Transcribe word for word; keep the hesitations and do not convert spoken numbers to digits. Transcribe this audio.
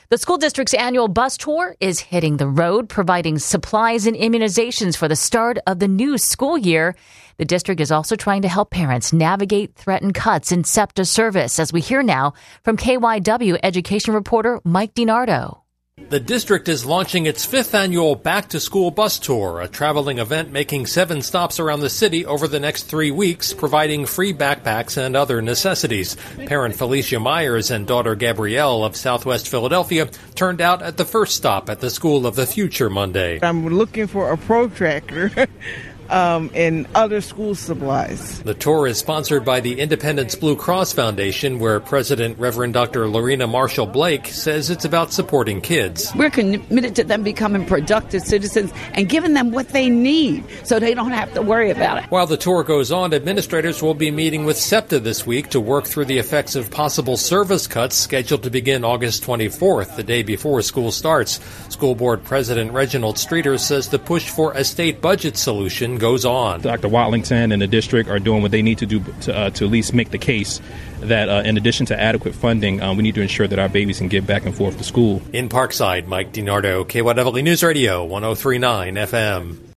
The school district's annual bus tour is hitting the road, providing supplies and immunizations for the start of the new school year. The district is also trying to help parents navigate threatened cuts in SEPTA service, as we hear now from K Y W education reporter Mike DiNardo. The district is launching its fifth annual back-to-school bus tour, a traveling event making seven stops around the city over the next three weeks, providing free backpacks and other necessities. Parent Felicia Myers and daughter Gabrielle of Southwest Philadelphia turned out at the first stop at the School of the Future Monday. I'm looking for a protractor. Um, and other school supplies. The tour is sponsored by the Independence Blue Cross Foundation, where President Reverend Doctor Lorena Marshall Blake says it's about supporting kids. We're committed to them becoming productive citizens and giving them what they need so they don't have to worry about it. While the tour goes on, administrators will be meeting with SEPTA this week to work through the effects of possible service cuts scheduled to begin August twenty-fourth, the day before school starts. School Board President Reginald Streeter says the push for a state budget solution goes on. Doctor Watlington and the district are doing what they need to do to, uh, to at least make the case that uh, in addition to adequate funding, um, we need to ensure that our babies can get back and forth to school. In Parkside, Mike DiNardo, K Y W News Radio, one oh three point nine F M.